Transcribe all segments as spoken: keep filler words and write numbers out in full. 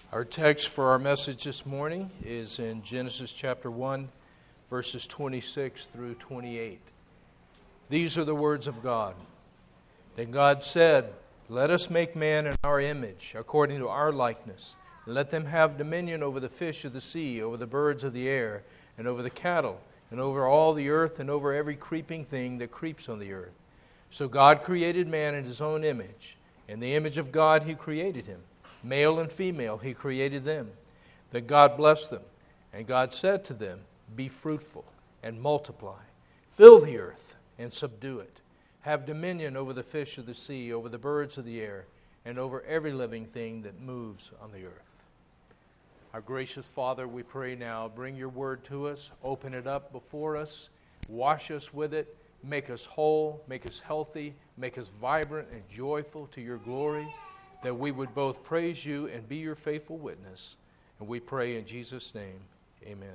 Our text for our message this morning is in Genesis chapter one, verses twenty-six through twenty-eight. These are the words of God. Then God said, "Let us make man in our image, according to our likeness, and let them have dominion over the fish of the sea, over the birds of the air, and over the cattle, and over all the earth, and over every creeping thing that creeps on the earth." So God created man in His own image. In the image of God He created him. Male and female He created them. Then God blessed them. And God said to them, "Be fruitful and multiply. Fill the earth and subdue it. Have dominion over the fish of the sea, over the birds of the air, and over every living thing that moves on the earth." Our gracious Father, we pray now, bring your word to us, open it up before us, wash us with it, make us whole, make us healthy, make us vibrant and joyful to your glory, that we would both praise you and be your faithful witness. And we pray in Jesus' name, amen.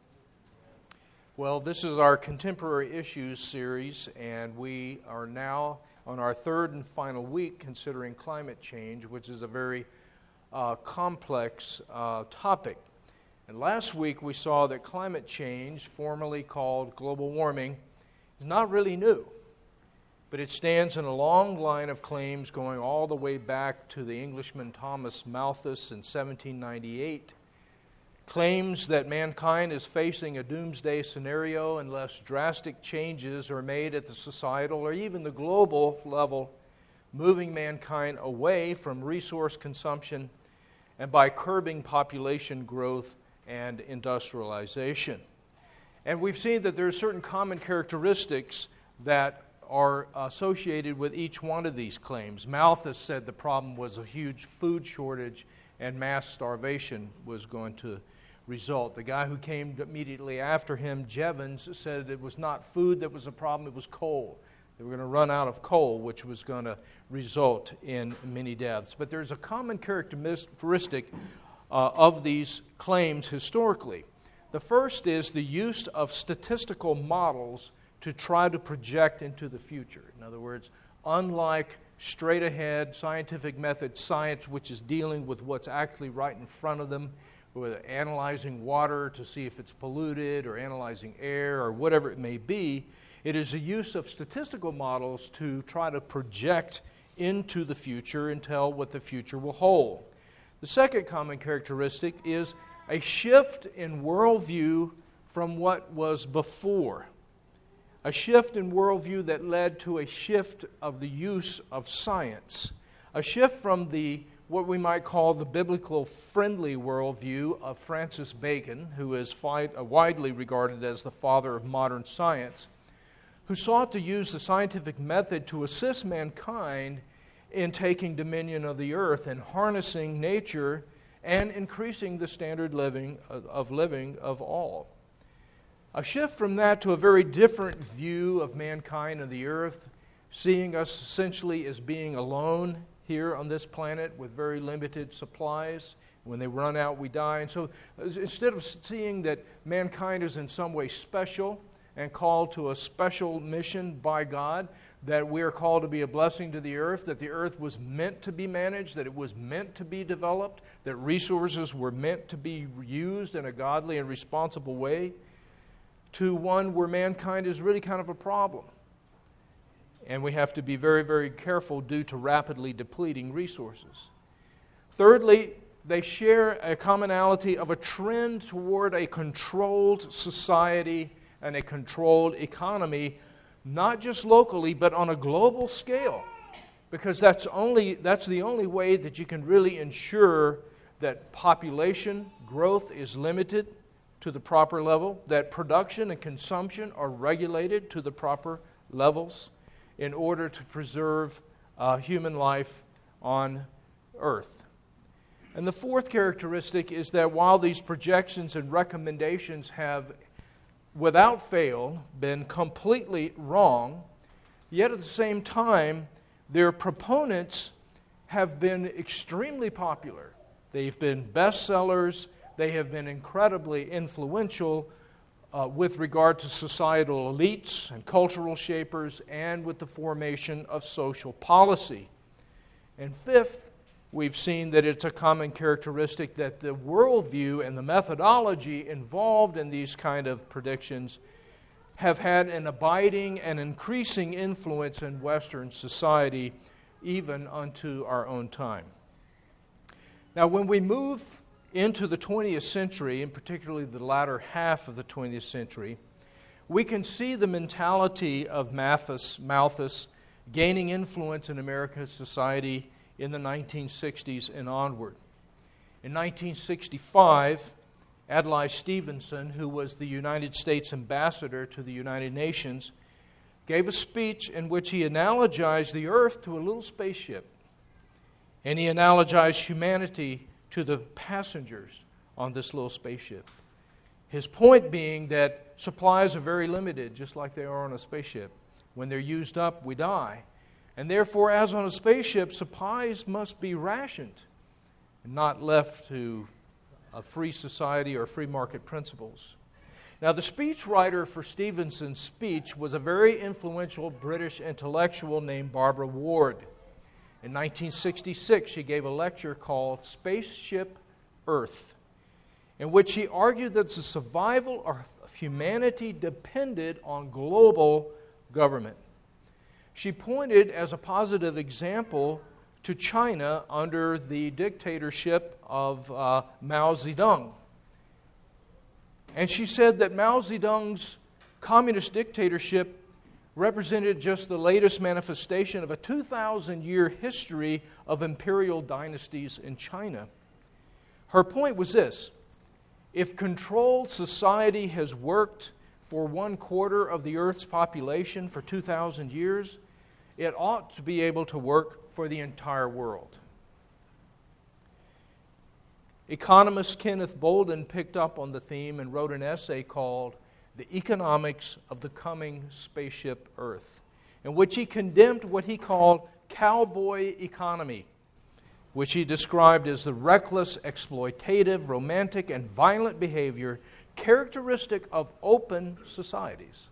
Well, this is our Contemporary Issues series, and we are now on our third and final week considering climate change, which is a very uh, complex uh, topic. And last week we saw that climate change, formerly called global warming, is not really new. But it stands in a long line of claims going all the way back to the Englishman Thomas Malthus in seventeen ninety-eight. Claims that mankind is facing a doomsday scenario unless drastic changes are made at the societal or even the global level, moving mankind away from resource consumption and by curbing population growth and industrialization. And we've seen that there are certain common characteristics that are associated with each one of these claims. Malthus said the problem was a huge food shortage and mass starvation was going to result. The guy who came immediately after him, Jevons, said it was not food that was a problem, it was coal. They were going to run out of coal, which was going to result in many deaths. But there's a common characteristic uh, of these claims historically. The first is the use of statistical models to try to project into the future. In other words, unlike straight-ahead scientific method science, which is dealing with what's actually right in front of them, with analyzing water to see if it's polluted or analyzing air or whatever it may be, it is the use of statistical models to try to project into the future and tell what the future will hold. The second common characteristic is a shift in worldview from what was before. A shift in worldview that led to a shift of the use of science. A shift from the what we might call the biblical friendly worldview of Francis Bacon, who is widely regarded as the father of modern science, who sought to use the scientific method to assist mankind in taking dominion of the earth and harnessing nature and increasing the standard living of living of all. A shift from that to a very different view of mankind and the earth, seeing us essentially as being alone here on this planet with very limited supplies. When they run out, we die. And so instead of seeing that mankind is in some way special and called to a special mission by God, that we are called to be a blessing to the earth, that the earth was meant to be managed, that it was meant to be developed, that resources were meant to be used in a godly and responsible way, to one where mankind is really kind of a problem. And we have to be very, very careful due to rapidly depleting resources. Thirdly, they share a commonality of a trend toward a controlled society and a controlled economy, not just locally, but on a global scale. Because that's only that's the only way that you can really ensure that population growth is limited to the proper level, that production and consumption are regulated to the proper levels in order to preserve uh, human life on earth. And the fourth characteristic is that while these projections and recommendations have, without fail, been completely wrong, yet at the same time, their proponents have been extremely popular. They've been bestsellers. They have been incredibly influential uh, with regard to societal elites and cultural shapers and with the formation of social policy. And fifth we've seen that it's a common characteristic that the worldview and the methodology involved in these kind of predictions have had an abiding and increasing influence in Western society, even unto our own time. Now, when we move into the twentieth century, and particularly the latter half of the twentieth century, we can see the mentality of Malthus, Malthus gaining influence in American society in the nineteen sixties and onward. In nineteen sixty-five, Adlai Stevenson, who was the United States ambassador to the United Nations, gave a speech in which he analogized the earth to a little spaceship. And he analogized humanity to the passengers on this little spaceship. His point being that supplies are very limited, just like they are on a spaceship. When they're used up, we die. And therefore, as on a spaceship, supplies must be rationed and not left to a free society or free market principles. Now, the speechwriter for Stevenson's speech was a very influential British intellectual named Barbara Ward. In nineteen sixty-six, she gave a lecture called Spaceship Earth, in which she argued that the survival of humanity depended on global government. She pointed as a positive example to China under the dictatorship of uh, Mao Zedong. And she said that Mao Zedong's communist dictatorship represented just the latest manifestation of a two thousand year history of imperial dynasties in China. Her point was this: if controlled society has worked for one quarter of the Earth's population for two thousand years, it ought to be able to work for the entire world. Economist Kenneth Bolden picked up on the theme and wrote an essay called The Economics of the Coming Spaceship Earth, in which he condemned what he called cowboy economy, which he described as the reckless, exploitative, romantic, and violent behavior characteristic of open societies.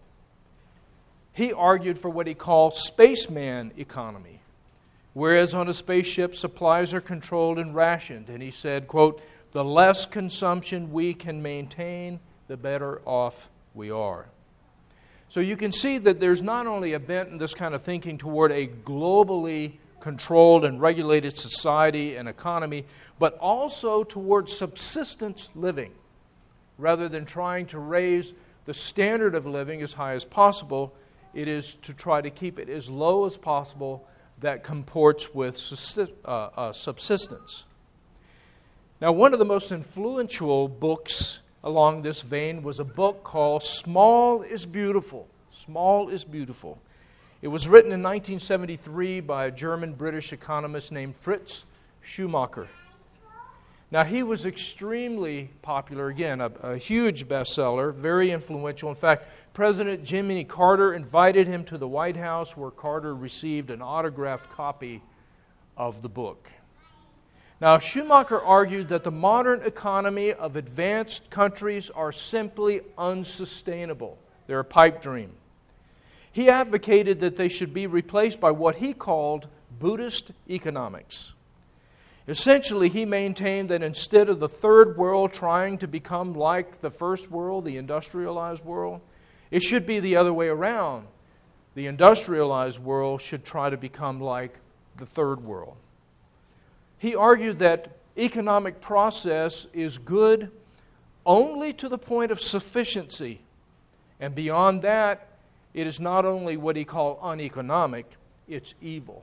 He argued for what he called spaceman economy, whereas on a spaceship supplies are controlled and rationed. And he said, quote, the less consumption we can maintain, the better off we are. So you can see that there's not only a bent in this kind of thinking toward a globally controlled and regulated society and economy, but also toward subsistence living, rather than trying to raise the standard of living as high as possible. It is to try to keep it as low as possible that comports with subsistence. Now, one of the most influential books along this vein was a book called Small is Beautiful. Small is Beautiful. It was written in nineteen seventy-three by a German-British economist named Fritz Schumacher. Now, he was extremely popular, again, a, a huge bestseller, very influential. In fact, President Jimmy Carter invited him to the White House, where Carter received an autographed copy of the book. Now, Schumacher argued that the modern economy of advanced countries are simply unsustainable. They're a pipe dream. He advocated that they should be replaced by what he called Buddhist economics. Essentially, he maintained that instead of the third world trying to become like the first world, the industrialized world, it should be the other way around. The industrialized world should try to become like the third world. He argued that economic process is good only to the point of sufficiency. And beyond that, it is not only what he called uneconomic, it's evil.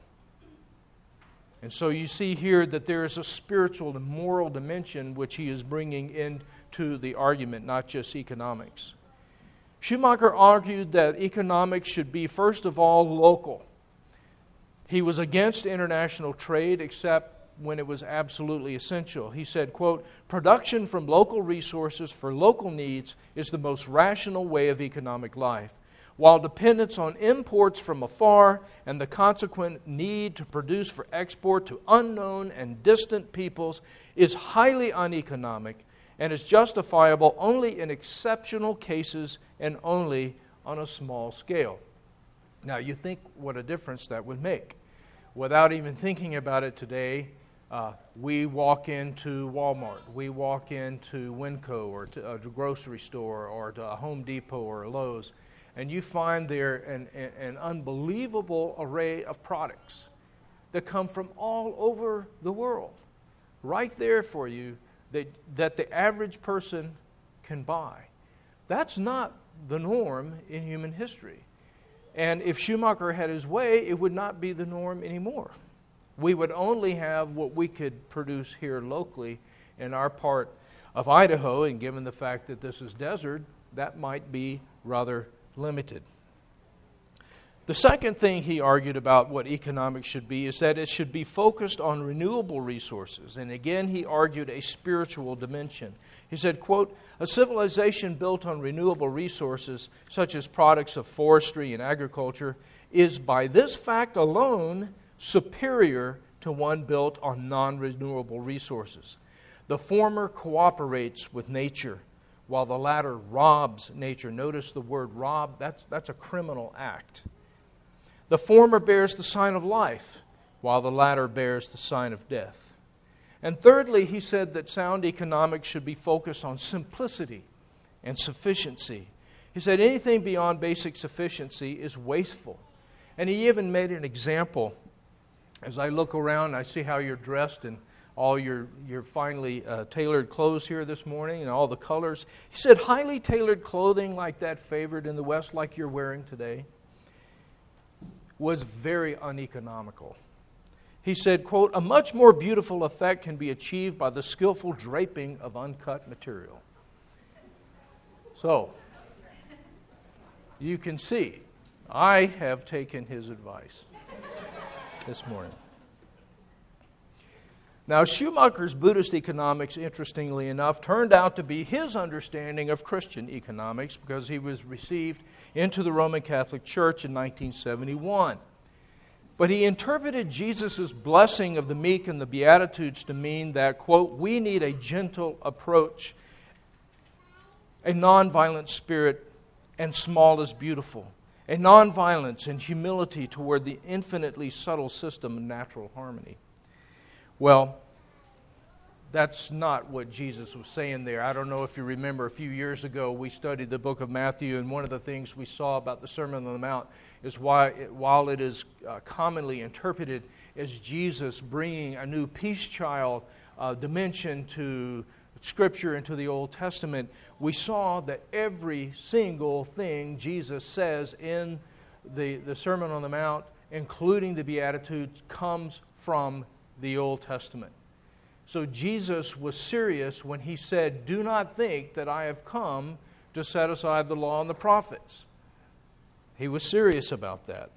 And so you see here that there is a spiritual and moral dimension which he is bringing into the argument, not just economics. Schumacher argued that economics should be, first of all, local. He was against international trade except when it was absolutely essential. He said, quote, production from local resources for local needs is the most rational way of economic life, while dependence on imports from afar and the consequent need to produce for export to unknown and distant peoples is highly uneconomic and is justifiable only in exceptional cases and only on a small scale. Now, you think what a difference that would make. Without even thinking about it today, Uh, we walk into Walmart, we walk into Winco or to a grocery store or to a Home Depot or a Lowe's, and you find there an, an unbelievable array of products that come from all over the world, right there for you, that, that the average person can buy. That's not the norm in human history. And if Schumacher had his way, it would not be the norm anymore. We would only have what we could produce here locally in our part of Idaho, and given the fact that this is desert, that might be rather limited. The second thing he argued about what economics should be is that it should be focused on renewable resources. And again, he argued a spiritual dimension. He said, quote, "A civilization built on renewable resources, such as products of forestry and agriculture, is by this fact alone superior to one built on non-renewable resources. The former cooperates with nature, while the latter robs nature." Notice the word rob, that's, that's a criminal act. "The former bears the sign of life, while the latter bears the sign of death." And thirdly, he said that sound economics should be focused on simplicity and sufficiency. He said anything beyond basic sufficiency is wasteful. And he even made an example. As I look around, I see how you're dressed and all your, your finely uh, tailored clothes here this morning and all the colors. He said highly tailored clothing like that favored in the West, like you're wearing today, was very uneconomical. He said, quote, "A much more beautiful effect can be achieved by the skillful draping of uncut material." So, you can see, I have taken his advice this morning. Now, Schumacher's Buddhist economics, interestingly enough, turned out to be his understanding of Christian economics because he was received into the Roman Catholic Church in nineteen seventy-one. But he interpreted Jesus' blessing of the meek and the Beatitudes to mean that, quote, "we need a gentle approach, a nonviolent spirit, and small is beautiful, a nonviolence and humility toward the infinitely subtle system of natural harmony." Well, that's not what Jesus was saying there. I don't know if you remember, a few years ago we studied the book of Matthew, and one of the things we saw about the Sermon on the Mount is why, while it is uh, commonly interpreted as Jesus bringing a new peace child uh, dimension to Scripture and to the Old Testament, we saw that every single thing Jesus says in the, the Sermon on the Mount, including the Beatitudes, comes from the Old Testament. So Jesus was serious when he said, "Do not think that I have come to set aside the law and the prophets." He was serious about that.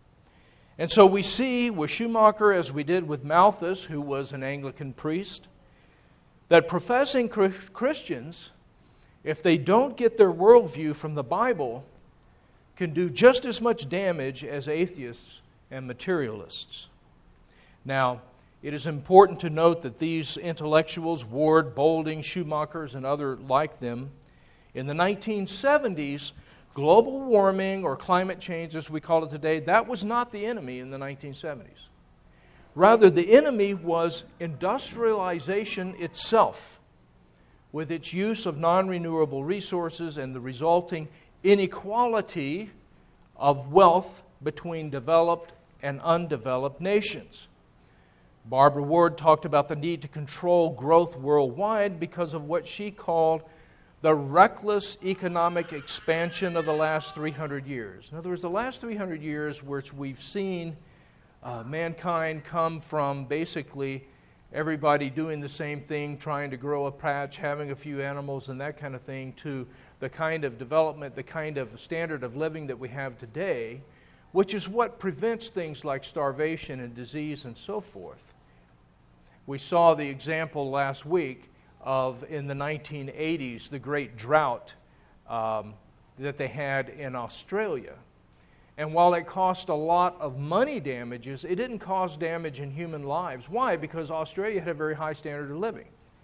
And so we see with Schumacher, as we did with Malthus, who was an Anglican priest, that professing Christians, if they don't get their worldview from the Bible, can do just as much damage as atheists and materialists. Now, it is important to note that these intellectuals, Ward, Boulding, Schumachers, and other like them, in the nineteen seventies, global warming, or climate change as we call it today, that was not the enemy in the nineteen seventies. Rather, the enemy was industrialization itself, with its use of non-renewable resources and the resulting inequality of wealth between developed and undeveloped nations. Barbara Ward talked about the need to control growth worldwide because of what she called the reckless economic expansion of the last three hundred years. In other words, the last three hundred years, which we've seen uh, mankind come from basically everybody doing the same thing, trying to grow a patch, having a few animals and that kind of thing, to the kind of development, the kind of standard of living that we have today, which is what prevents things like starvation and disease and so forth. We saw the example last week of, in the nineteen eighties, the great drought um, that they had in Australia. And while it cost a lot of money damages, it didn't cause damage in human lives. Why? Because Australia had a very high standard of living.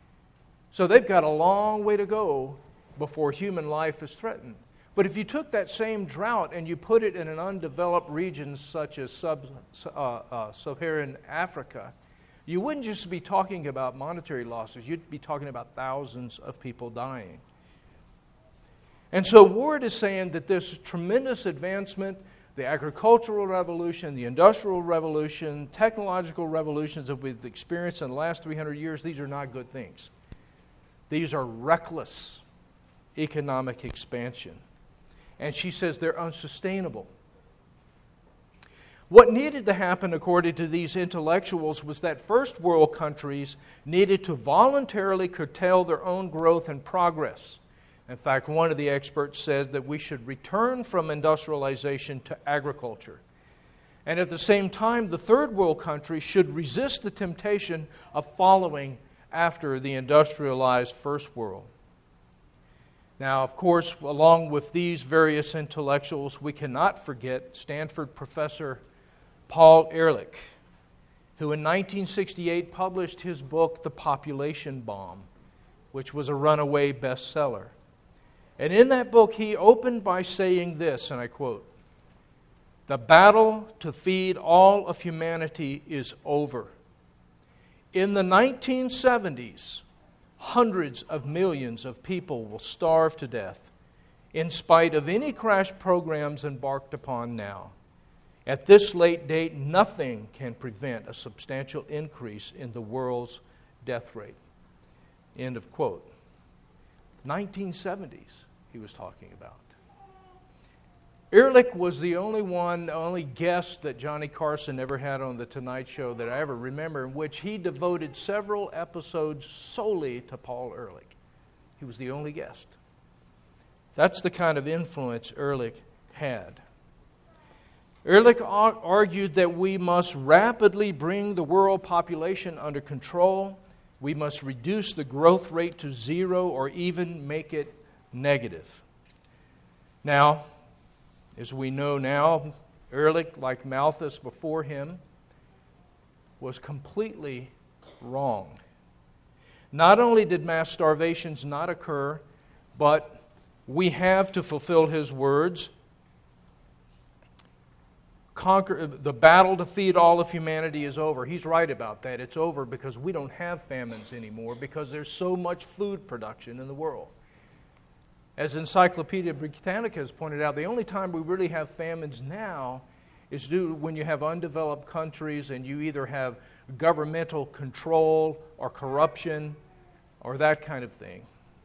So they've got a long way to go before human life is threatened. But if you took that same drought and you put it in an undeveloped region such as sub, uh, uh, Sub-Saharan Africa, you wouldn't just be talking about monetary losses, you'd be talking about thousands of people dying. And so Ward is saying that this tremendous advancement, the agricultural revolution, the industrial revolution, technological revolutions that we've experienced in the last three hundred years, these are not good things. These are reckless economic expansion. And she says they're unsustainable. What needed to happen, according to these intellectuals, was that first world countries needed to voluntarily curtail their own growth and progress. In fact, one of the experts said that we should return from industrialization to agriculture. And at the same time, the third world countries should resist the temptation of following after the industrialized first world. Now, of course, along with these various intellectuals, we cannot forget Stanford professor Paul Ehrlich, who in nineteen sixty-eight published his book, The Population Bomb, which was a runaway bestseller. And in that book, he opened by saying this, and I quote, "The battle to feed all of humanity is over. In the nineteen seventies, hundreds of millions of people will starve to death in spite of any crash programs embarked upon now. At this late date, nothing can prevent a substantial increase in the world's death rate." End of quote. nineteen seventies he was talking about. Ehrlich was the only one, the only guest that Johnny Carson ever had on The Tonight Show that I ever remember, in which he devoted several episodes solely to Paul Ehrlich. He was the only guest. That's the kind of influence Ehrlich had. Ehrlich argued that we must rapidly bring the world population under control. We must reduce the growth rate to zero or even make it negative. Now, as we know now, Ehrlich, like Malthus before him, was completely wrong. Not only did mass starvations not occur, but we have, to fulfill his words, conquer the battle to feed all of humanity is over. He's right about that. It's over because we don't have famines anymore because there's so much food production in the world. As Encyclopedia Britannica has pointed out, the only time we really have famines now is due when you have undeveloped countries and you either have governmental control or corruption or that kind of thing.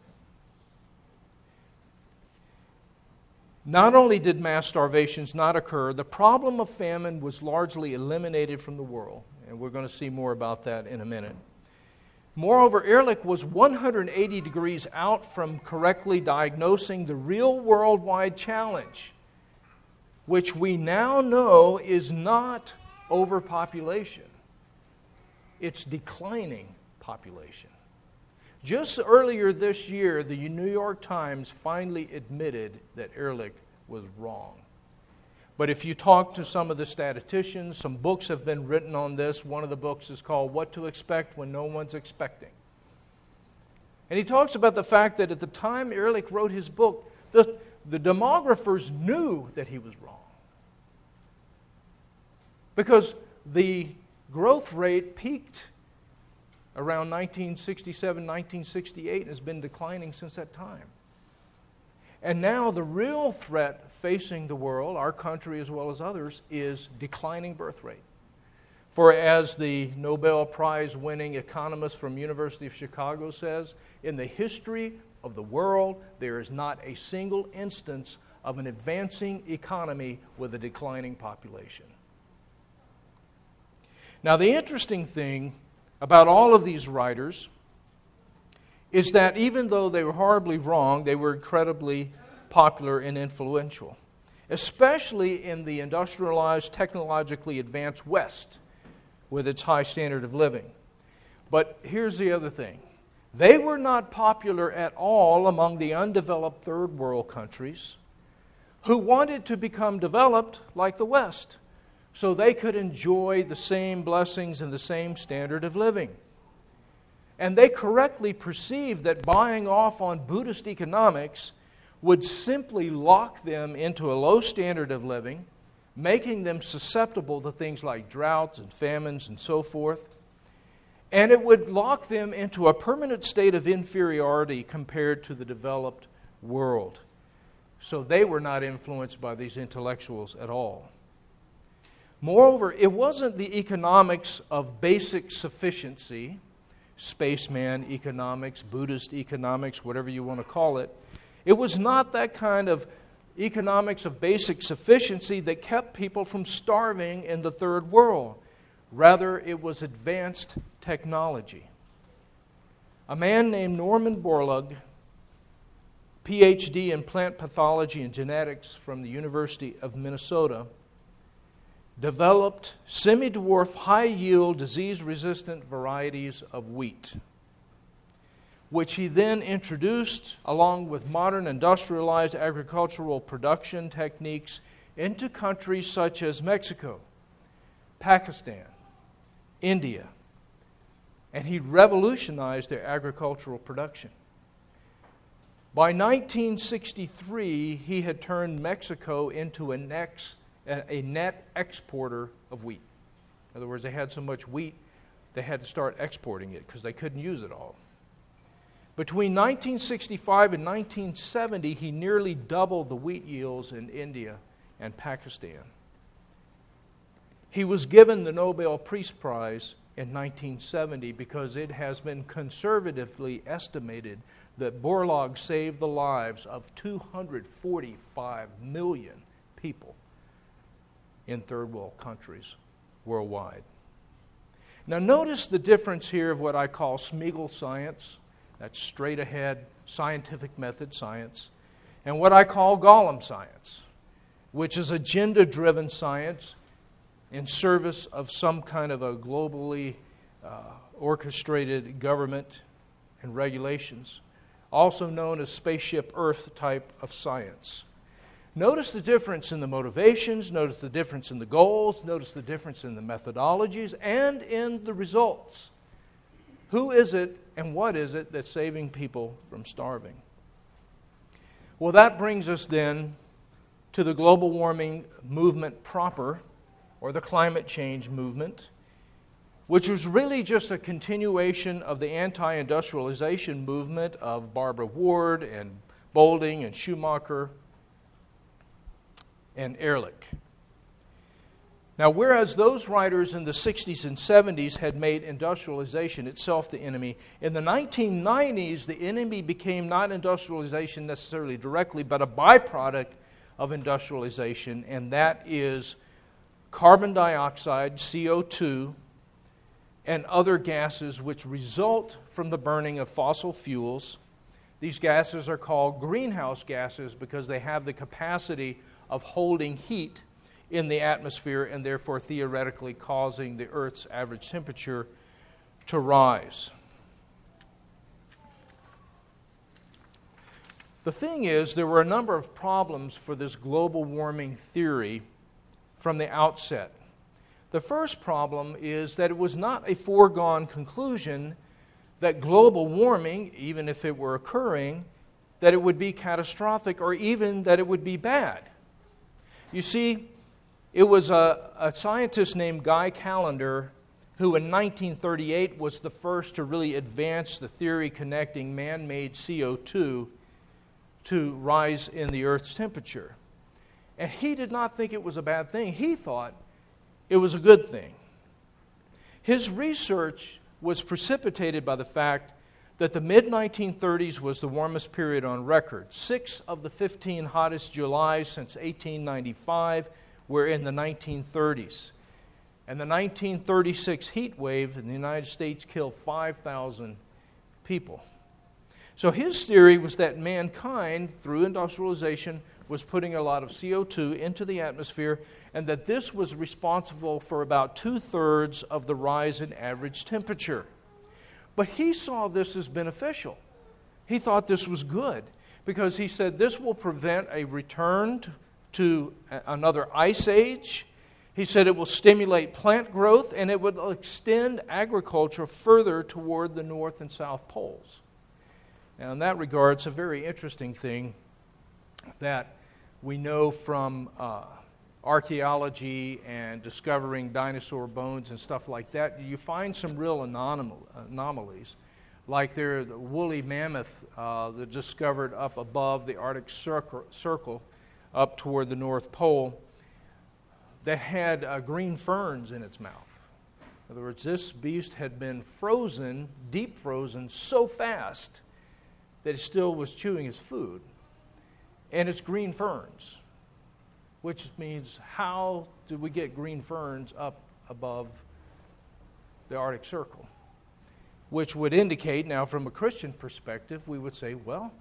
Not only did mass starvations not occur, the problem of famine was largely eliminated from the world. And we're going to see more about that in a minute. Moreover, Ehrlich was one hundred eighty degrees out from correctly diagnosing the real worldwide challenge, which we now know is not overpopulation. It's declining population. Just earlier this year, the New York Times finally admitted that Ehrlich was wrong. But if you talk to some of the statisticians, some books have been written on this. One of the books is called What to Expect When No One's Expecting. And he talks about the fact that at the time Ehrlich wrote his book, the, the demographers knew that he was wrong. Because the growth rate peaked around nineteen sixty-seven, nineteen sixty-eight, and has been declining since that time. And now the real threat facing the world, our country as well as others, is declining birth rate. For as the Nobel Prize-winning economist from University of Chicago says, in the history of the world, there is not a single instance of an advancing economy with a declining population. Now, the interesting thing about all of these writers is that even though they were horribly wrong, they were incredibly popular and influential, especially in the industrialized, technologically advanced West with its high standard of living. But here's the other thing. They were not popular at all among the undeveloped third world countries who wanted to become developed like the West, so they could enjoy the same blessings and the same standard of living. And they correctly perceived that buying off on Buddhist economics would simply lock them into a low standard of living, making them susceptible to things like droughts and famines and so forth. And it would lock them into a permanent state of inferiority compared to the developed world. So they were not influenced by these intellectuals at all. Moreover, it wasn't the economics of basic sufficiency, spaceman economics, Buddhist economics, whatever you want to call it. It was not that kind of economics of basic sufficiency that kept people from starving in the third world. Rather, it was advanced technology. A man named Norman Borlaug, P H D in plant pathology and genetics from the University of Minnesota, developed semi-dwarf, high-yield, disease-resistant varieties of wheat, which he then introduced, along with modern industrialized agricultural production techniques, into countries such as Mexico, Pakistan, India, and he revolutionized their agricultural production. By nineteen sixty-three, he had turned Mexico into a next a net exporter of wheat. In other words, they had so much wheat, they had to start exporting it because they couldn't use it all. Between nineteen sixty-five and nineteen seventy, he nearly doubled the wheat yields in India and Pakistan. He was given the Nobel Peace Prize in nineteen seventy because it has been conservatively estimated that Borlaug saved the lives of two hundred forty-five million people in third world countries worldwide. Now notice the difference here of what I call Smeagol science, that's straight ahead scientific method science, and what I call Gollum science, which is agenda-driven science in service of some kind of a globally uh, orchestrated government and regulations, also known as Spaceship Earth type of science. Notice the difference in the motivations, notice the difference in the goals, notice the difference in the methodologies, and in the results. Who is it and what is it that's saving people from starving? Well, that brings us then to the global warming movement proper, or the climate change movement, which was really just a continuation of the anti-industrialization movement of Barbara Ward and Bolding and Schumacher and Ehrlich. Now, whereas those writers in the sixties and seventies had made industrialization itself the enemy, in the nineteen nineties, the enemy became not industrialization necessarily directly, but a byproduct of industrialization, and that is carbon dioxide, C O two, and other gases which result from the burning of fossil fuels. These gases are called greenhouse gases because they have the capacity of holding heat in the atmosphere and therefore theoretically causing the Earth's average temperature to rise. The thing is, there were a number of problems for this global warming theory from the outset. The first problem is that it was not a foregone conclusion that global warming, even if it were occurring, that it would be catastrophic or even that it would be bad. You see, it was a, a scientist named Guy Callender who in nineteen thirty-eight was the first to really advance the theory connecting man-made C O two to rise in the Earth's temperature. And he did not think it was a bad thing. He thought it was a good thing. His research was precipitated by the fact that the mid nineteen thirties was the warmest period on record. Six of the fifteen hottest Julys since eighteen ninety-five were in the nineteen thirties. And the nineteen thirty-six heat wave in the United States killed five thousand people. So his theory was that mankind, through industrialization, was putting a lot of C O two into the atmosphere, and that this was responsible for about two-thirds of the rise in average temperature. But he saw this as beneficial. He thought this was good, because he said this will prevent a return to, to another ice age. He said it will stimulate plant growth, and it would extend agriculture further toward the North and South poles. Now, in that regard, it's a very interesting thing that we know from uh, archaeology and discovering dinosaur bones and stuff like that, you find some real anomal- anomalies. Like there, the woolly mammoth uh, that discovered up above the Arctic circle, circle up toward the North Pole, that had uh, green ferns in its mouth. In other words, this beast had been frozen, deep frozen, so fast that it still was chewing its food. And it's green ferns, which means how did we get green ferns up above the Arctic Circle? Which would indicate, now from a Christian perspective, we would say, well,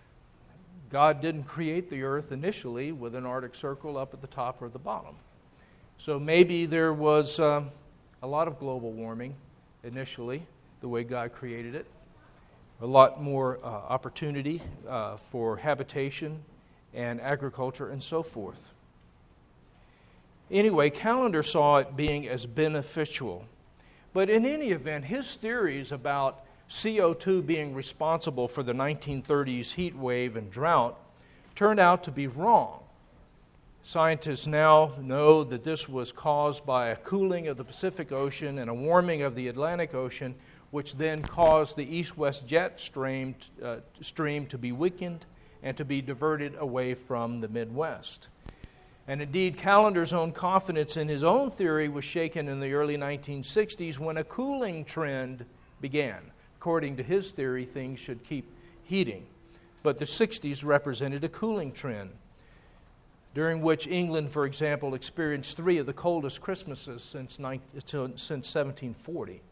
God didn't create the earth initially with an Arctic Circle up at the top or the bottom. So maybe there was uh, a lot of global warming initially, the way God created it. A lot more uh, opportunity uh, for habitation and agriculture and so forth. Anyway, Callender saw it being as beneficial. But in any event, his theories about C O two being responsible for the nineteen thirties heat wave and drought turned out to be wrong. Scientists now know that this was caused by a cooling of the Pacific Ocean and a warming of the Atlantic Ocean, which then caused the east-west jet stream, uh, stream to be weakened and to be diverted away from the Midwest. And indeed, Callender's own confidence in his own theory was shaken in the early nineteen sixties when a cooling trend began. According to his theory, things should keep heating. But the sixties represented a cooling trend, during which England, for example, experienced three of the coldest Christmases since, since seventeen forty.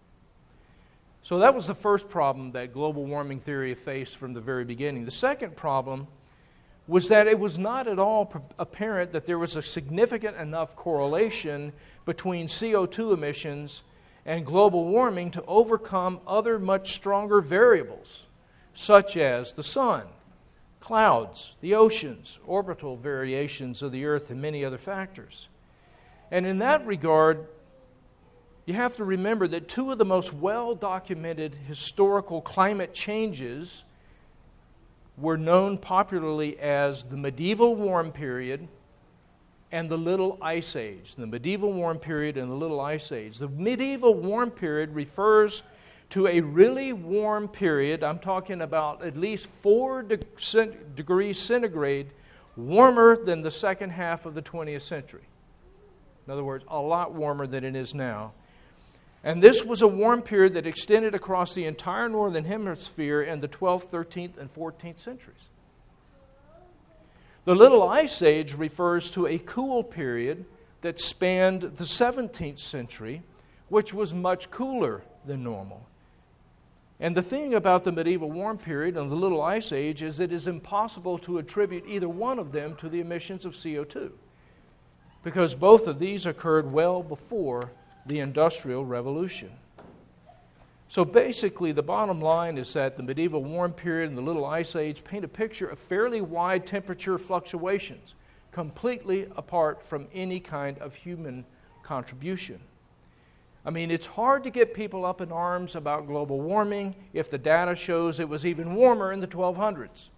So that was the first problem that global warming theory faced from the very beginning. The second problem was that it was not at all apparent that there was a significant enough correlation between C O two emissions and global warming to overcome other much stronger variables, such as the sun, clouds, the oceans, orbital variations of the Earth, and many other factors. And in that regard, you have to remember that two of the most well-documented historical climate changes were known popularly as the medieval warm period and the Little Ice Age. The medieval warm period and the Little Ice Age. The medieval warm period refers to a really warm period. I'm talking about at least four de- cent- degrees centigrade warmer than the second half of the twentieth century. In other words, a lot warmer than it is now. And this was a warm period that extended across the entire northern hemisphere in the twelfth, thirteenth, and fourteenth centuries. The Little Ice Age refers to a cool period that spanned the seventeenth century, which was much cooler than normal. And the thing about the medieval warm period and the Little Ice Age is it is impossible to attribute either one of them to the emissions of C O two, because both of these occurred well before the Industrial Revolution. So basically, the bottom line is that the medieval warm period and the Little Ice Age paint a picture of fairly wide temperature fluctuations, completely apart from any kind of human contribution. I mean, it's hard to get people up in arms about global warming if the data shows it was even warmer in the twelve hundreds,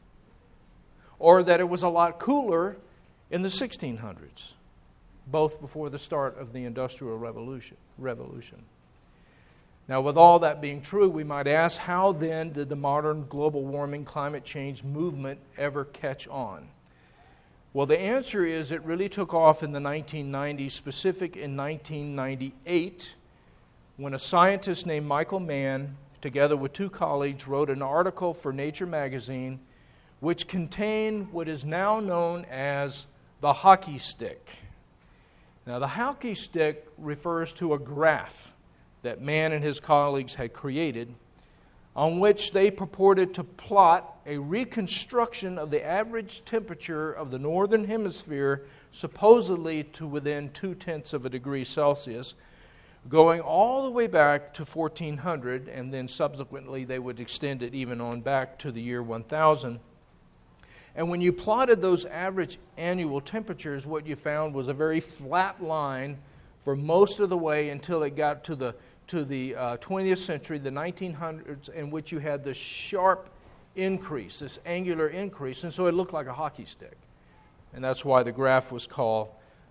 or that it was a lot cooler in the sixteen hundreds, both before the start of the Industrial Revolution. Revolution. Now, with all that being true, we might ask, how then did the modern global warming climate change movement ever catch on? Well, the answer is it really took off in the nineteen nineties, specific in nineteen ninety-eight, when a scientist named Michael Mann, together with two colleagues, wrote an article for Nature magazine which contained what is now known as the hockey stick. Now, the hockey stick refers to a graph that Mann and his colleagues had created on which they purported to plot a reconstruction of the average temperature of the northern hemisphere, supposedly to within two-tenths of a degree Celsius, going all the way back to fourteen hundred, and then subsequently they would extend it even on back to the year one thousand. And when you plotted those average annual temperatures, what you found was a very flat line for most of the way until it got to the to the uh, twentieth century, the nineteen hundreds, in which you had this sharp increase, this angular increase, and so it looked like a hockey stick. And that's why the graph was called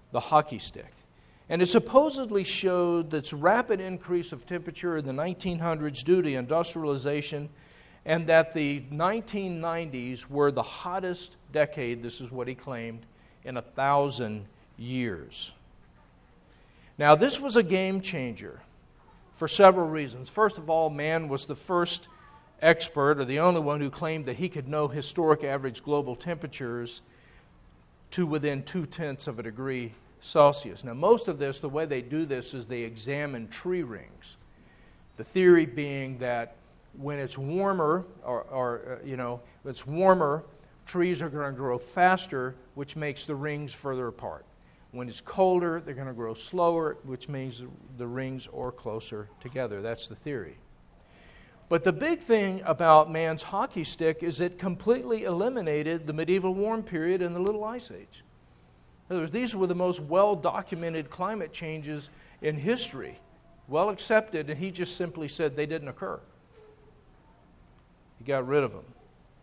the hockey stick. And it supposedly showed this rapid increase of temperature in the nineteen hundreds due to industrialization, and that the nineteen nineties were the hottest decade, this is what he claimed, in a thousand years. Now, this was a game changer for several reasons. First of all, man was the first expert, or the only one who claimed that he could know historic average global temperatures to within two-tenths of a degree Celsius. Now, most of this, the way they do this is they examine tree rings. The theory being that when it's warmer, or, or uh, you know, if it's warmer, trees are going to grow faster, which makes the rings further apart. When it's colder, they're going to grow slower, which means the rings are closer together. That's the theory. But the big thing about man's hockey stick is it completely eliminated the medieval warm period and the Little Ice Age. In other words, these were the most well-documented climate changes in history, well accepted, and he just simply said they didn't occur. He got rid of them.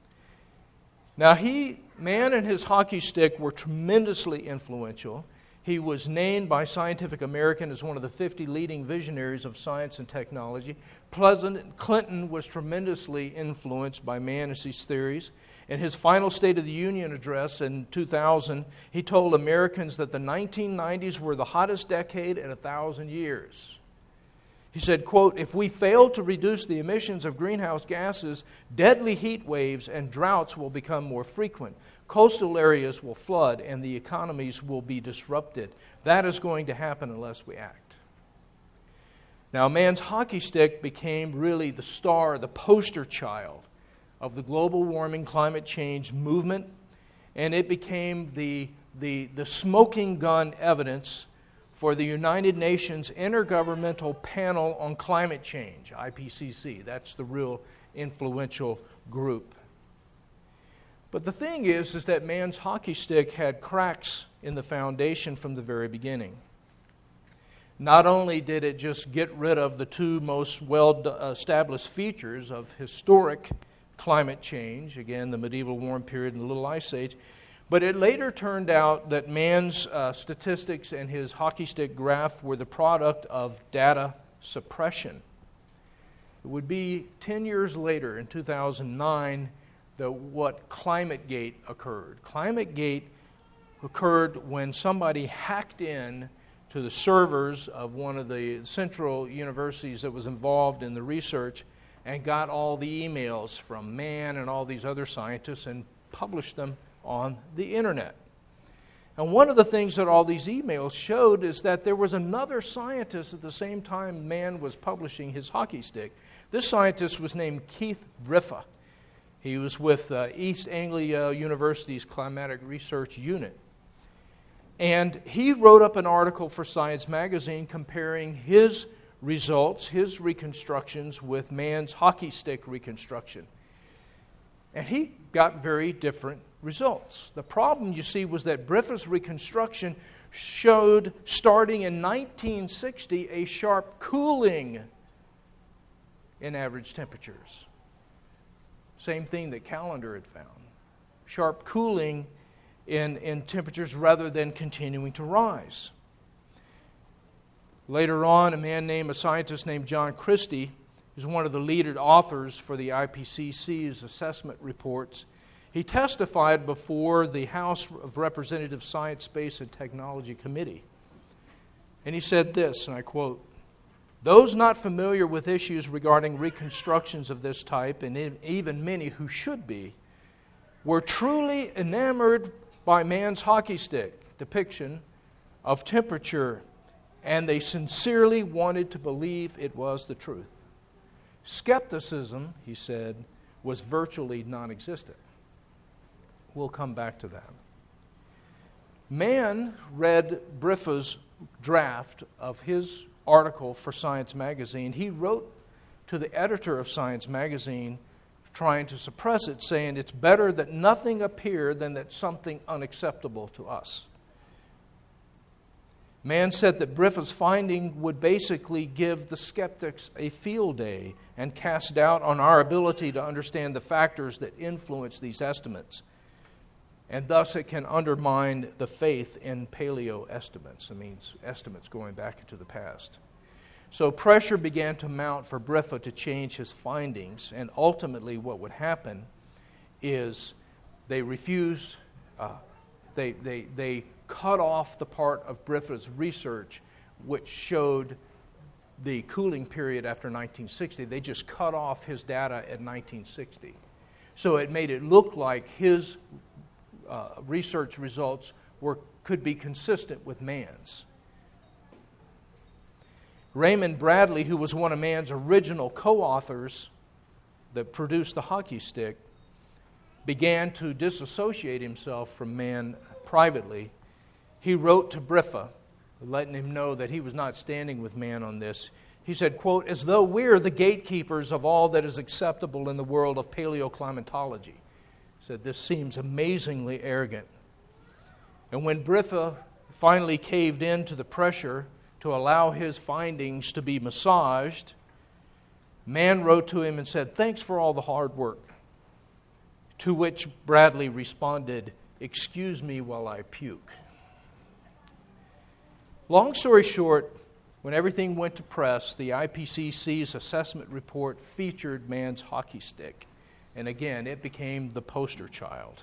Now, he, man and his hockey stick were tremendously influential. He was named by Scientific American as one of the fifty leading visionaries of science and technology. President Clinton was tremendously influenced by man and his theories. In his final State of the Union address in two thousand, he told Americans that the nineteen nineties were the hottest decade in a thousand years. He said, quote, "If we fail to reduce the emissions of greenhouse gases, deadly heat waves and droughts will become more frequent. Coastal areas will flood and the economies will be disrupted. That is going to happen unless we act." Now, man's hockey stick became really the star, the poster child of the global warming climate change movement, and it became the, the, the smoking gun evidence for the United Nations Intergovernmental Panel on Climate Change, I P C C. That's the real influential group. But the thing is, is that man's hockey stick had cracks in the foundation from the very beginning. Not only did it just get rid of the two most well-established features of historic climate change, again, the medieval warm period and the Little Ice Age, but it later turned out that man's uh, statistics and his hockey stick graph were the product of data suppression. It would be ten years later, in two thousand nine, that what ClimateGate occurred. ClimateGate occurred when somebody hacked in to the servers of one of the central universities that was involved in the research and got all the emails from man and all these other scientists and published them on the internet. And one of the things that all these emails showed is that there was another scientist at the same time man was publishing his hockey stick. This scientist was named Keith Briffa. He was with uh, East Anglia University's Climatic Research Unit. And he wrote up an article for Science Magazine comparing his results, his reconstructions, with man's hockey stick reconstruction. And he got very different results. The problem, you see, was that Briffa's reconstruction showed, starting in nineteen sixty, a sharp cooling in average temperatures. Same thing that Callender had found. Sharp cooling in, in temperatures rather than continuing to rise. Later on, a man named, a scientist named John Christie, who's one of the lead authors for the I P C C's assessment reports, he testified before the House of Representatives Science, Space, and Technology Committee. And he said this, and I quote, "Those not familiar with issues regarding reconstructions of this type, and even many who should be, were truly enamored by man's hockey stick depiction of temperature, and they sincerely wanted to believe it was the truth. Skepticism," he said, "was virtually non-existent." We'll come back to that. Man read Briffa's draft of his article for Science Magazine. He wrote to the editor of Science Magazine trying to suppress it, saying it's better that nothing appear than that something unacceptable to us. Man said that Briffa's finding would basically give the skeptics a field day and cast doubt on our ability to understand the factors that influence these estimates. and thus it can undermine the faith in paleo estimates. It means estimates going back into the past. So pressure began to mount for Briffa to change his findings, and ultimately what would happen is they refused, uh, they, they, they cut off the part of Briffa's research which showed the cooling period after nineteen sixty. They just cut off his data at nineteen sixty. So it made it look like his uh, research results were could be consistent with man's. Raymond Bradley, who was one of man's original co-authors that produced the hockey stick, began to disassociate himself from man privately. He wrote to Briffa, letting him know that he was not standing with man on this. He said, quote, "As though we're the gatekeepers of all that is acceptable in the world of paleoclimatology." He said, "This seems amazingly arrogant." And when Briffa finally caved in to the pressure to allow his findings to be massaged, man wrote to him and said, "Thanks for all the hard work." To which Bradley responded, "Excuse me while I puke." Long story short, when everything went to press, the I P C C's assessment report featured man's hockey stick. And again, it became the poster child.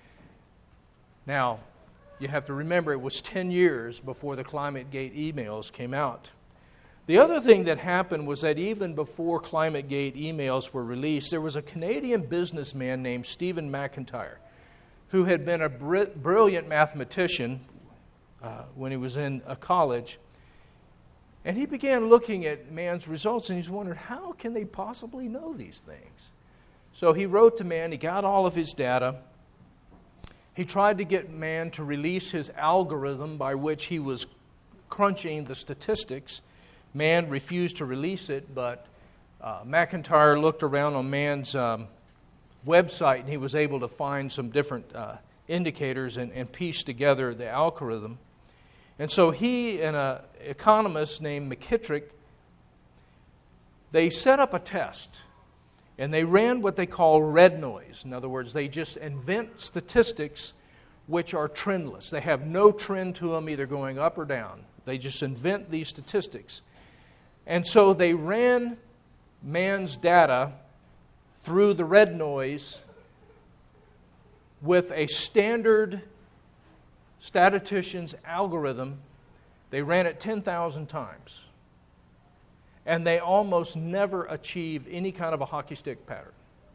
Now, you have to remember it was ten years before the ClimateGate emails came out. The other thing that happened was that even before ClimateGate emails were released, there was a Canadian businessman named Stephen McIntyre who had been a br- brilliant mathematician uh, when he was in a college. And he began looking at man's results, and he's wondered, how can they possibly know these things? So he wrote to man, he got all of his data. He tried to get man to release his algorithm by which he was crunching the statistics. Man refused to release it, but uh, McIntyre looked around on man's um, website, and he was able to find some different uh, indicators and, and piece together the algorithm. And so he and an economist named McKittrick, they set up a test, and they ran what they call red noise. In other words, they just invent statistics which are trendless. They have no trend to them, either going up or down. They just invent these statistics. And so they ran man's data through the red noise with a standard statistician's algorithm. They ran it ten thousand times. And they almost never achieved any kind of a hockey stick pattern.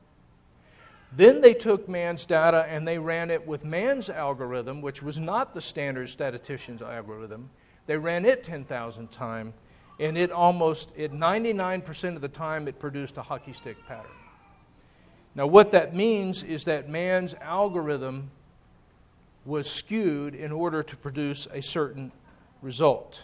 Then they took man's data and they ran it with man's algorithm, which was not the standard statistician's algorithm. They ran it ten thousand times, and it almost, at ninety-nine percent of the time, it produced a hockey stick pattern. Now, what that means is that man's algorithm was skewed in order to produce a certain result.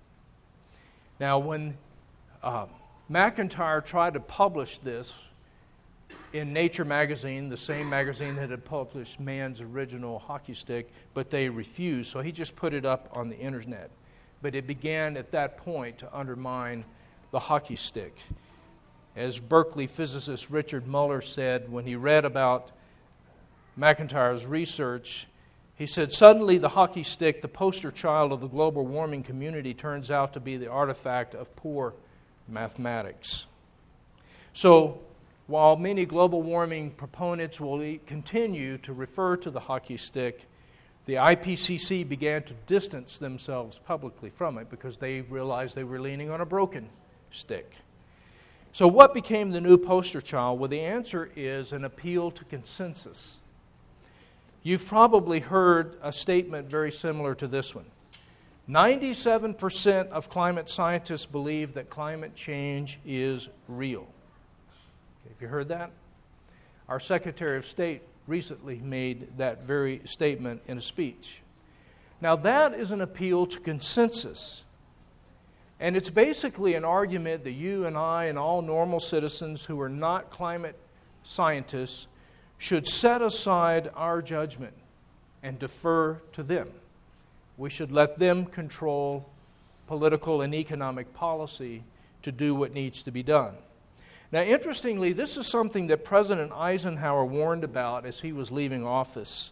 Now, when uh, McIntyre tried to publish this in Nature magazine, the same magazine that had published man's original hockey stick, but they refused, so he just put it up on the internet. But it began at that point to undermine the hockey stick. As Berkeley physicist Richard Muller said when he read about McIntyre's research, he said, "Suddenly the hockey stick, the poster child of the global warming community, turns out to be the artifact of poor mathematics." So, while many global warming proponents will continue to refer to the hockey stick, the I P C C began to distance themselves publicly from it because they realized they were leaning on a broken stick. So what became the new poster child? Well, the answer is an appeal to consensus. You've probably heard a statement very similar to this one. ninety-seven percent of climate scientists believe that climate change is real. Have you heard that? Our Secretary of State recently made that very statement in a speech. Now that is an appeal to consensus. And it's basically an argument that you and I and all normal citizens who are not climate scientists should set aside our judgment and defer to them. We should let them control political and economic policy to do what needs to be done. Now, interestingly, this is something that President Eisenhower warned about as he was leaving office.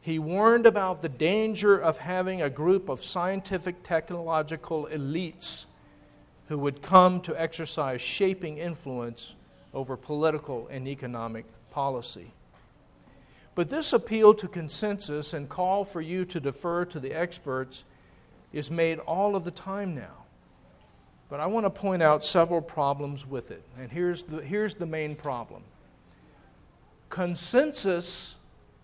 He warned about the danger of having a group of scientific technological elites who would come to exercise shaping influence over political and economic policy. But this appeal to consensus and call for you to defer to the experts is made all of the time now. But I want to point out several problems with it. And here's the, here's the main problem. Consensus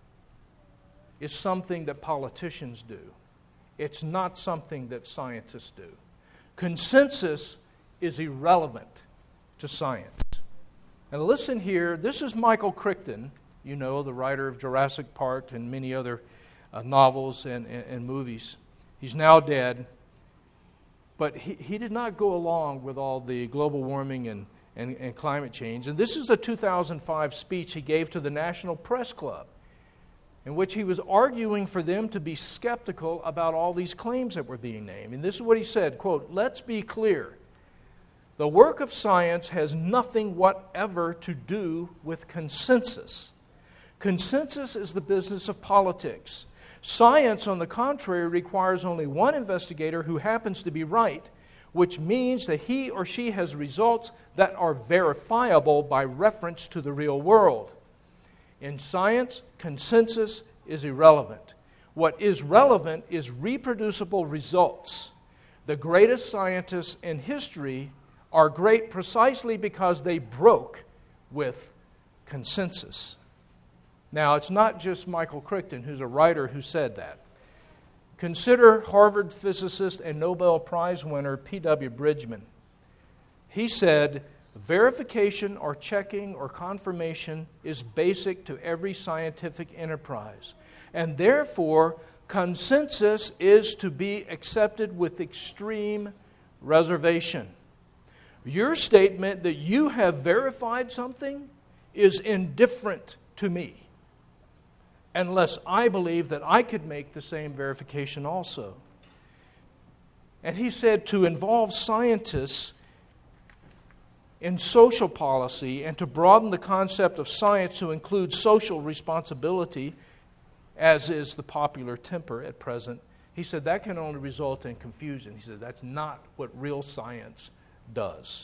is something that politicians do. It's not something that scientists do. Consensus is irrelevant to science. And listen here, this is Michael Crichton, you know, the writer of Jurassic Park and many other uh, novels and, and, and movies. He's now dead, but he, he did not go along with all the global warming and, and, and climate change. And this is a two thousand five speech he gave to the National Press Club, in which he was arguing for them to be skeptical about all these claims that were being named. And this is what he said, quote, "Let's be clear. The work of science has nothing whatever to do with consensus. Consensus is the business of politics. Science, on the contrary, requires only one investigator who happens to be right, which means that he or she has results that are verifiable by reference to the real world. In science, consensus is irrelevant. What is relevant is reproducible results. The greatest scientists in history are great precisely because they broke with consensus." Now, it's not just Michael Crichton, who's a writer, who said that. Consider Harvard physicist and Nobel Prize winner P W Bridgman. He said, "Verification or checking or confirmation is basic to every scientific enterprise, and therefore consensus is to be accepted with extreme reservation. Your statement that you have verified something is indifferent to me, unless I believe that I could make the same verification also." And he said to involve scientists in social policy and to broaden the concept of science to include social responsibility, as is the popular temper at present, he said that can only result in confusion. He said that's not what real science does.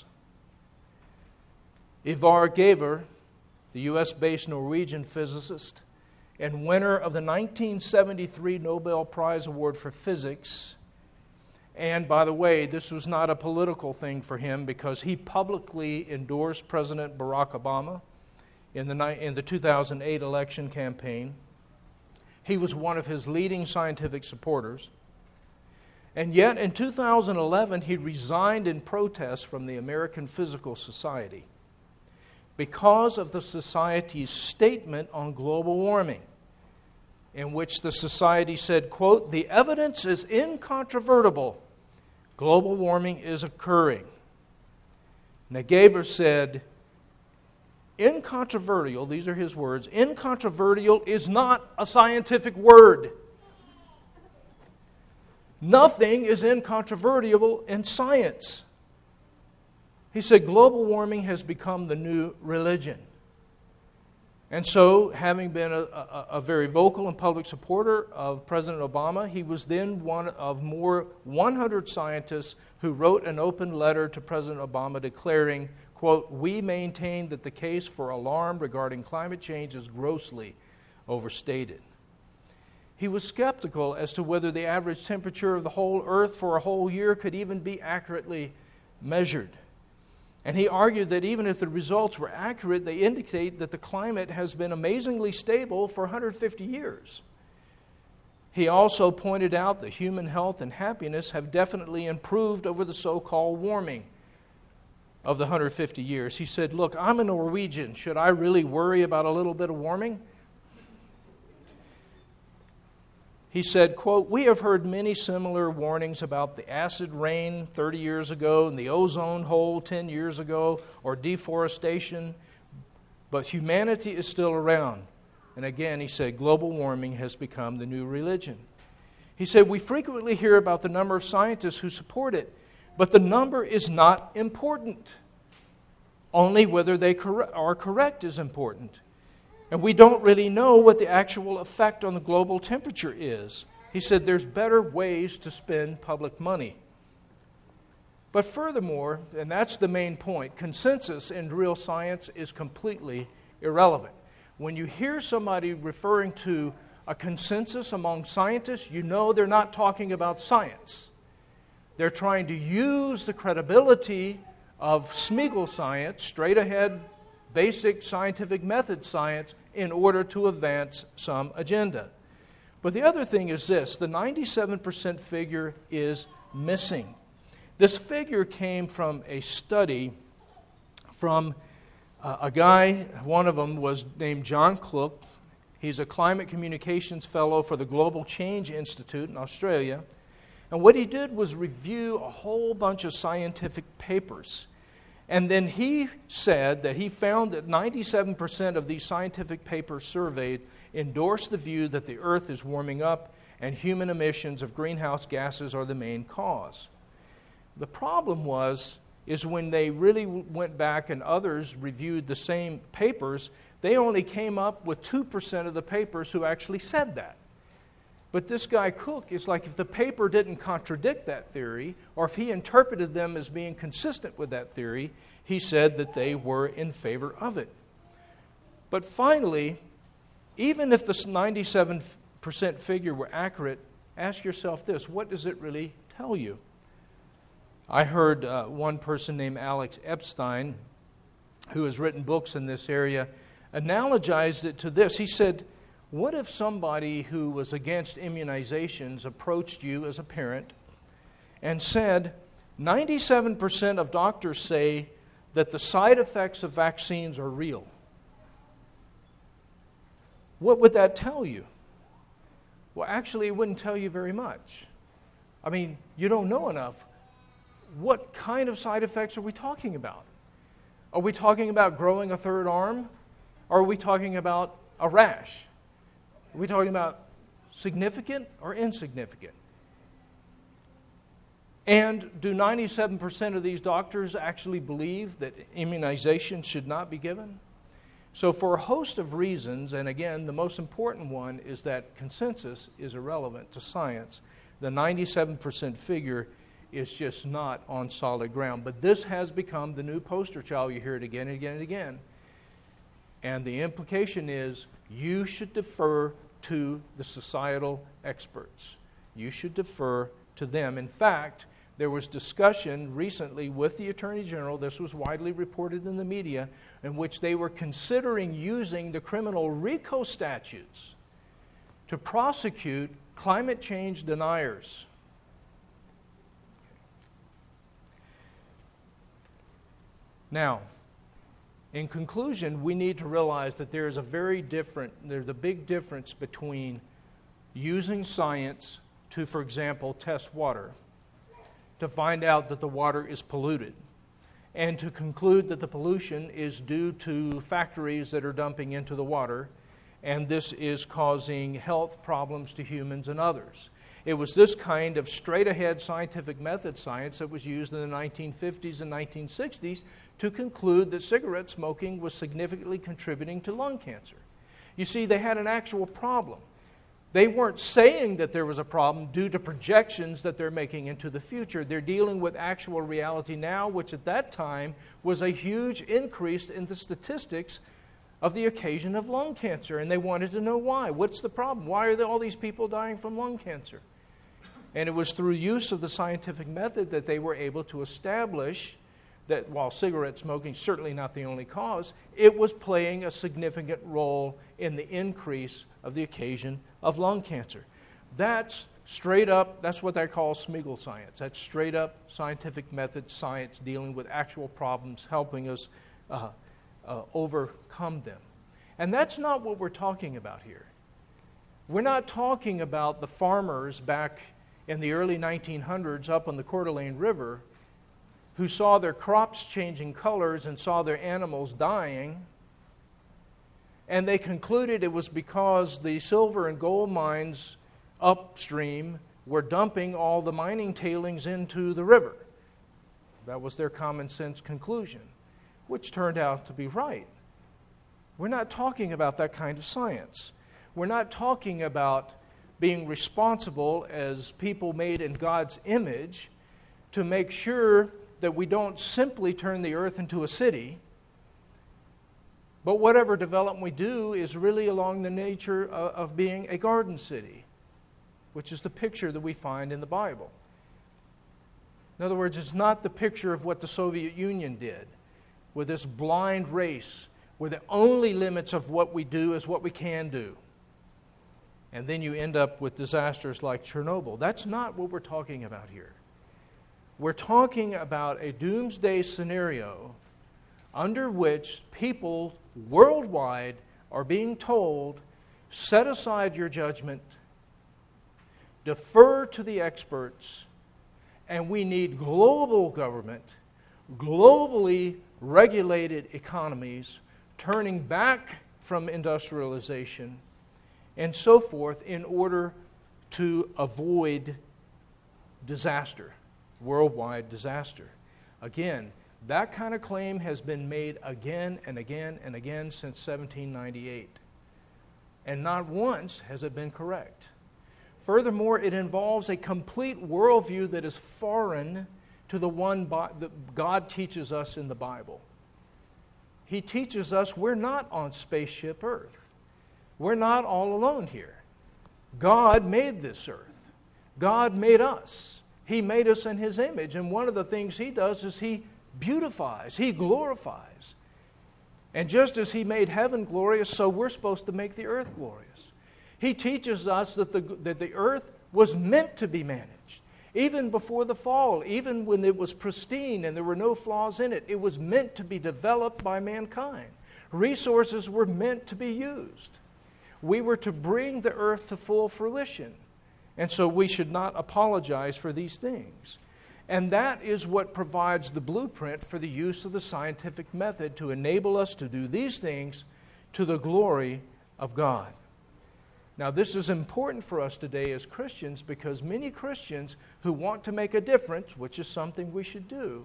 Ivar Giæver, the U S-based Norwegian physicist and winner of the nineteen seventy-three Nobel Prize Award for Physics, and by the way, this was not a political thing for him because he publicly endorsed President Barack Obama in the, in the two thousand eight election campaign. He was one of his leading scientific supporters. And yet, in two thousand eleven, he resigned in protest from the American Physical Society because of the Society's statement on global warming, in which the Society said, quote, "The evidence is incontrovertible. Global warming is occurring." Now, Giæver said, incontrovertible, these are his words, incontrovertible is not a scientific word. Nothing is incontrovertible in science. He said global warming has become the new religion. And so, having been a, a, a very vocal and public supporter of President Obama, he was then one of more one hundred scientists who wrote an open letter to President Obama declaring, quote, "We maintain that the case for alarm regarding climate change is grossly overstated." He was skeptical as to whether the average temperature of the whole Earth for a whole year could even be accurately measured. And he argued that even if the results were accurate, they indicate that the climate has been amazingly stable for one hundred fifty years. He also pointed out that human health and happiness have definitely improved over the so-called warming of the one hundred fifty years. He said, "Look, I'm a Norwegian. Should I really worry about a little bit of warming?" He said, quote, "We have heard many similar warnings about the acid rain thirty years ago and the ozone hole ten years ago or deforestation, but humanity is still around." And again, he said, global warming has become the new religion. He said, "We frequently hear about the number of scientists who support it, but the number is not important. Only whether they are correct is important. And we don't really know what the actual effect on the global temperature is. He said there's better ways to spend public money. But furthermore, and that's the main point, consensus in real science is completely irrelevant. When you hear somebody referring to a consensus among scientists, you know they're not talking about science. They're trying to use the credibility of Smeagol science, straight ahead, basic scientific method science, in order to advance some agenda. But the other thing is this, the ninety-seven percent figure is missing. This figure came from a study from uh, a guy, one of them was named John Cook. He's a climate communications fellow for the Global Change Institute in Australia. And what he did was review a whole bunch of scientific papers. And then he said that he found that ninety-seven percent of these scientific papers surveyed endorse the view that the Earth is warming up and human emissions of greenhouse gases are the main cause. The problem was, is when they really went back and others reviewed the same papers, they only came up with two percent of the papers who actually said that. But this guy Cook is like, if the paper didn't contradict that theory, or if he interpreted them as being consistent with that theory, he said that they were in favor of it. But finally, even if this ninety-seven percent figure were accurate, ask yourself this, what does it really tell you? I heard uh, one person named Alex Epstein, who has written books in this area, analogized it to this. He said, what if somebody who was against immunizations approached you as a parent and said, ninety-seven percent of doctors say that the side effects of vaccines are real? What would that tell you? Well, actually, it wouldn't tell you very much. I mean, you don't know enough. What kind of side effects are we talking about? Are we talking about growing a third arm? Or are we talking about a rash? Are we talking about significant or insignificant? And do ninety-seven percent of these doctors actually believe that immunization should not be given? So for a host of reasons, and again, the most important one is that consensus is irrelevant to science. The ninety-seven percent figure is just not on solid ground. But this has become the new poster child. You hear it again and again and again. And the implication is you should defer to the societal experts. You should defer to them. In fact, there was discussion recently with the Attorney General, this was widely reported in the media, in which they were considering using the criminal RICO statutes to prosecute climate change deniers. Now, in conclusion, we need to realize that there is a very different, there's a big difference between using science to, for example, test water, to find out that the water is polluted, and to conclude that the pollution is due to factories that are dumping into the water, and this is causing health problems to humans and others. It was this kind of straight-ahead scientific method science that was used in the nineteen fifties and nineteen sixties to conclude that cigarette smoking was significantly contributing to lung cancer. You see, they had an actual problem. They weren't saying that there was a problem due to projections that they're making into the future. They're dealing with actual reality now, which at that time was a huge increase in the statistics of the occasion of lung cancer. And they wanted to know why. What's the problem? Why are there all these people dying from lung cancer? And it was through use of the scientific method that they were able to establish that while cigarette smoking is certainly not the only cause, it was playing a significant role in the increase of the occasion of lung cancer. That's straight up, that's what they call Smeagol science. That's straight up scientific method science dealing with actual problems, helping us uh, uh, overcome them. And that's not what we're talking about here. We're not talking about the farmers back in the early nineteen hundreds up on the Coeur d'Alene River who saw their crops changing colors and saw their animals dying, and they concluded it was because the silver and gold mines upstream were dumping all the mining tailings into the river. That was their common sense conclusion, which turned out to be right. We're not talking about that kind of science. We're not talking about being responsible as people made in God's image to make sure that we don't simply turn the earth into a city, but whatever development we do is really along the nature of, of being a garden city, which is the picture that we find in the Bible. In other words, it's not the picture of what the Soviet Union did with this blind race where the only limits of what we do is what we can do. And then you end up with disasters like Chernobyl. That's not what we're talking about here. We're talking about a doomsday scenario under which people worldwide are being told, set aside your judgment, defer to the experts, and we need global government, globally regulated economies, turning back from industrialization, and so forth in order to avoid disaster, worldwide disaster. Again, that kind of claim has been made again and again and again since seventeen ninety-eight. And not once has it been correct. Furthermore, it involves a complete worldview that is foreign to the one that God teaches us in the Bible. He teaches us we're not on spaceship Earth. We're not all alone here. God made this earth. God made us. He made us in His image. And one of the things He does is He beautifies. He glorifies. And just as He made heaven glorious, so we're supposed to make the earth glorious. He teaches us that the, that the earth was meant to be managed. Even before the fall, even when it was pristine and there were no flaws in it, it was meant to be developed by mankind. Resources were meant to be used. We were to bring the earth to full fruition. And so we should not apologize for these things. And that is what provides the blueprint for the use of the scientific method to enable us to do these things to the glory of God. Now, this is important for us today as Christians because many Christians who want to make a difference, which is something we should do,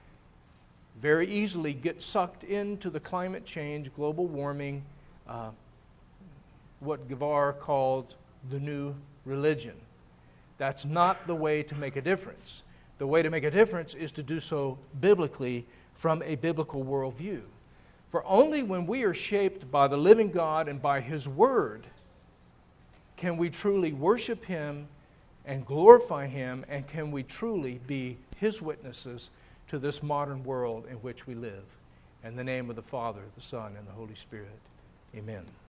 very easily get sucked into the climate change, global warming, uh, what Guevara called the new religion. That's not the way to make a difference. The way to make a difference is to do so biblically from a biblical worldview. For only when we are shaped by the living God and by His Word can we truly worship Him and glorify Him, and can we truly be His witnesses to this modern world in which we live. In the name of the Father, the Son, and the Holy Spirit. Amen.